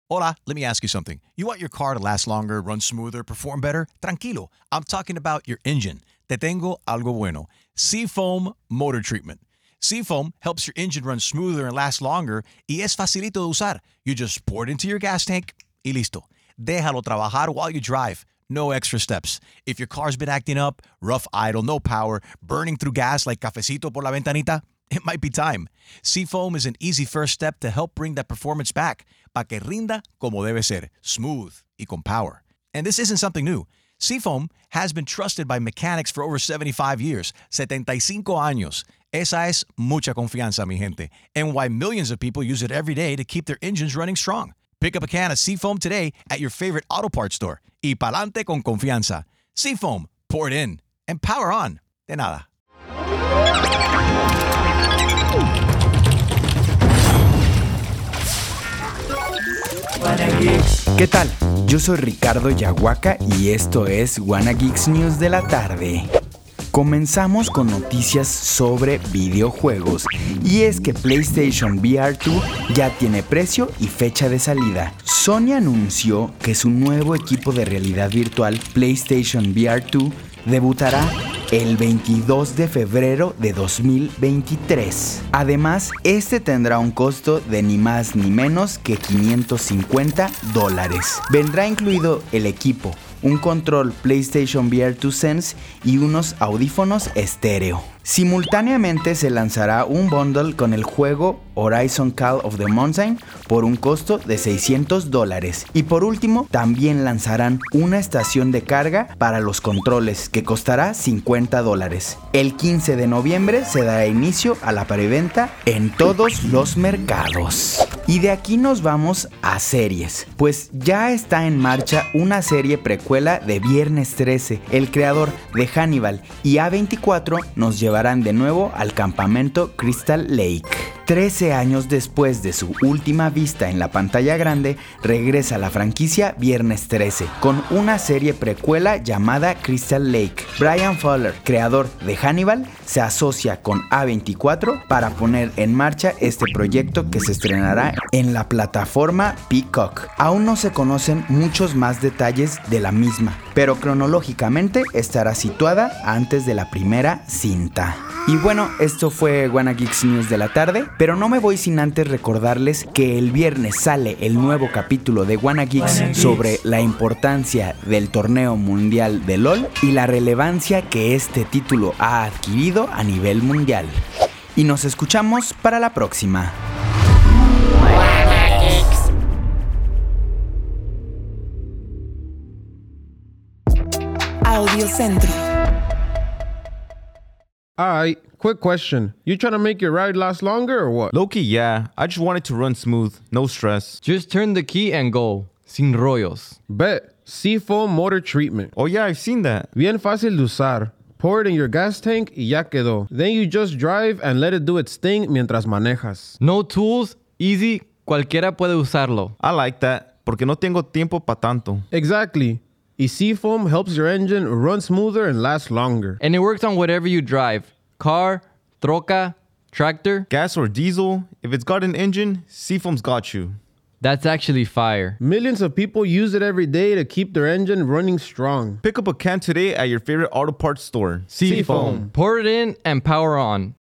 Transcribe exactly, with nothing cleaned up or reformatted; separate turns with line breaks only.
Hola, let me ask you something. You want your car to last longer, run smoother, perform better? Tranquilo. I'm talking about your engine. Te tengo algo bueno. Seafoam Motor Treatment. Seafoam helps your engine run smoother and last longer y es facilito de usar. You just pour it into your gas tank y listo. Déjalo trabajar while you drive. No extra steps. If your car's been acting up, rough idle, no power, burning through gas like cafecito por la ventanita, it might be time. Seafoam is an easy first step to help bring that performance back, pa que rinda como debe ser, smooth y con power. And this isn't something new. Seafoam has been trusted by mechanics for over seventy-five years, setenta y cinco años. Esa es mucha confianza, mi gente, and why millions of people use it every day to keep their engines running strong. Pick up a can of Seafoam today at your favorite auto parts store. Y pa'lante con confianza. Seafoam, pour it in, and power on. De nada.
¿Qué tal? Yo soy Ricardo Yahuaca y esto es Wanna Geeks News de la tarde. Comenzamos con noticias sobre videojuegos y es que PlayStation V R dos ya tiene precio y fecha de salida. Sony anunció que su nuevo equipo de realidad virtual PlayStation V R dos debutará el veintidós de febrero de dos mil veintitrés. Además, este tendrá un costo de ni más ni menos que quinientos cincuenta dólares. Vendrá incluido el equipo, un control PlayStation V R dos Sense y unos audífonos estéreo. Simultáneamente se lanzará un bundle con el juego Horizon Call of the Mountain por un costo de seiscientos dólares. Y por último, también lanzarán una estación de carga para los controles que costará cincuenta dólares. El quince de noviembre se dará inicio a la preventa en todos los mercados. Y de aquí nos vamos a series, pues ya está en marcha una serie precuela de Viernes trece. El creador de Hannibal y A veinticuatro nos llevarán de nuevo al campamento Crystal Lake. trece años después de su última vista en la pantalla grande, regresa la franquicia Viernes trece con una serie precuela llamada Crystal Lake. Brian Fuller, creador de Hannibal, se asocia con A veinticuatro para poner en marcha este proyecto que se estrenará en la plataforma Peacock. Aún no se conocen muchos más detalles de la misma, pero cronológicamente estará situada antes de la primera cinta. Y bueno, esto fue Wanna Geeks News de la tarde, pero no me voy sin antes recordarles que el viernes sale el nuevo capítulo de Wanna Geeks sobre la importancia del torneo mundial de LOL y la relevancia que este título ha adquirido a nivel mundial. Y nos escuchamos para la próxima.
Audio Centro.
Alright, quick question. You trying to make your ride last longer or what?
Low-key, yeah. I just want it to run smooth, no stress.
Just turn the key and go. Sin rollos.
Bet. Seafoam Motor Treatment.
Oh yeah, I've seen that.
Bien fácil de usar. Pour it in your gas tank y ya quedó. Then you just drive and let it do its thing mientras manejas.
No tools, easy, cualquiera puede usarlo.
I like that, porque no tengo tiempo pa' tanto.
Exactly. Y Seafoam helps your engine run smoother and last longer.
And it works on whatever you drive. Car, troca, tractor.
Gas or diesel, if it's got an engine, Seafoam's got you.
That's actually fire.
Millions of people use it every day to keep their engine running strong.
Pick up a can today at your favorite auto parts store.
Seafoam. Pour it in and power on.